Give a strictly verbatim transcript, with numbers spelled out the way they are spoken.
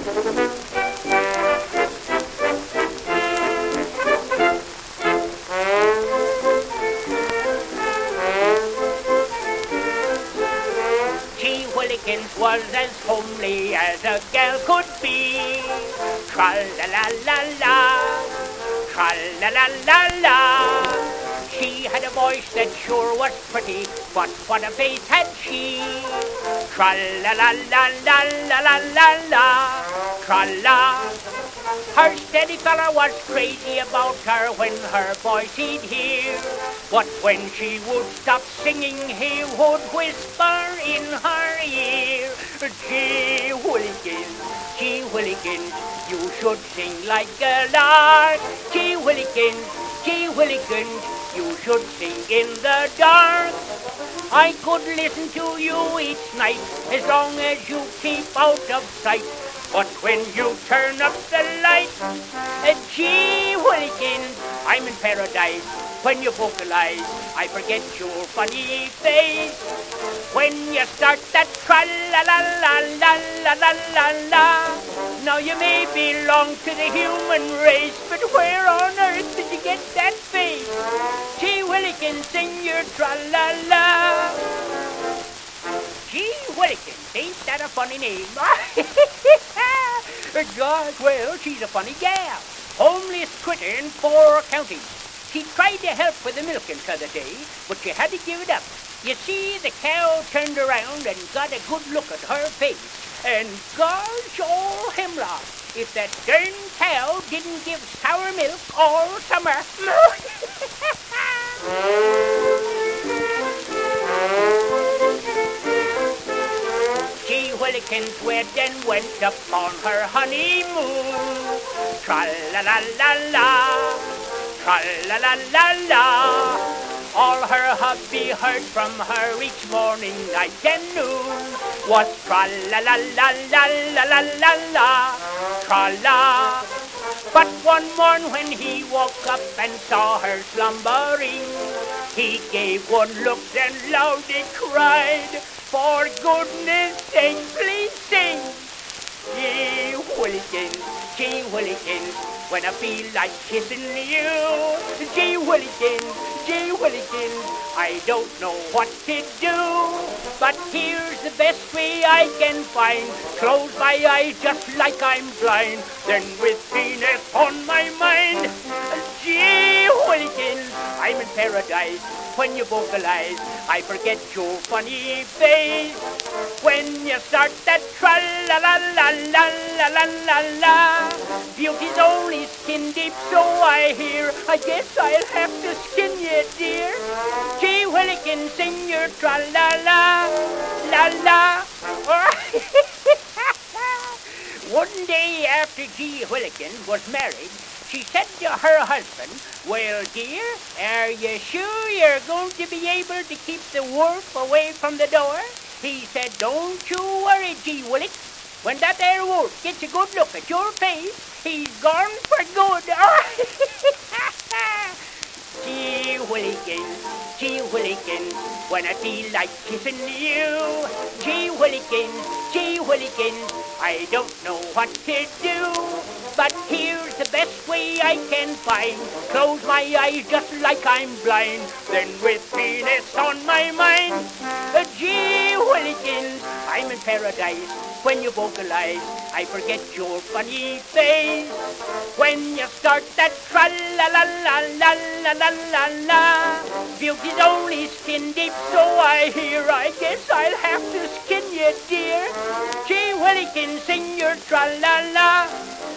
Gee Whillikens was as homely as a gal could be. Tra-la-la-la-la, tra-la-la-la-la. She had a voice that sure was pretty, but what a face had she. Tra-la-la-la-la-la-la-la, tra-la. Her steady fella was crazy about her when her voice he'd hear. But when she would stop singing, he would whisper in her ear. Gee Whillikens, Gee Whillikens, you should sing like a lark. Gee Whillikens, Gee Whillikens, you should sing in the dark. I could listen to you each night as long as you keep out of sight. But when you turn up the light, uh, gee Whillikens, I'm in paradise. When you vocalize, I forget your funny face. When you start that tra-la-la-la-la-la-la-la-la. Now you may belong to the human race, but where on earth did you get that face? Gee Whillikens, sing your tra-la-la. Gee Whillikens, ain't that a funny name? God, well, she's a funny gal. Homeliest critter in four counties. She tried to help with the milking t'other day, but she had to give it up. You see, the cow turned around and got a good look at her face. And gosh, all hemlock, if that darn cow didn't give sour milk all summer. Gee Whillikens wed and went up on her honeymoon. Tra-la-la-la-la, tra-la-la-la-la. All her hubby heard from her each morning, night and noon was tra-la-la-la-la-la-la-la, tra-la. But one morn when he woke up and saw her slumbering, he gave one look and loudly cried, for goodness sake, please sing. Gee Whillikens, Gee Whillikens, when I feel like kissing you. Gee Whillikens, Gee Whillikens, I don't know what to do. But here's the best way I can find. Close my eyes just like I'm blind. Then with Venus on my mind. Gee Whillikens, I'm in paradise. When you vocalize, I forget your funny face. When you start that tra-la-la-la-la-la-la-la-la. Beauty's only skin deep, so I hear. I guess I'll have to skin you, dear. Gee Whillikens, sing your tra-la-la, la-la. One day after Gee Whillikens was married, she said to her husband, well, dear, are you sure you're going to be able to keep the wolf away from the door? He said, don't you worry, Gee Whillikens. When that there wolf gets a good look at your face, he's gone for good. Gee Whillikens, Gee Whillikens, when I feel like kissing you. Gee Whillikens, Gee Whillikens, I don't know what to do. But here's the best way I can find. Close my eyes just like I'm blind. Then with Venus on my mind. Uh, Gee Whillikens, I'm in paradise. When you vocalize, I forget your funny face. When you start that tra-la-la-la-la-la-la-la-la. Beauty's only skin deep, so I hear. I guess I'll have to skin you, dear. Gee Whillikens, sing your tra-la-la.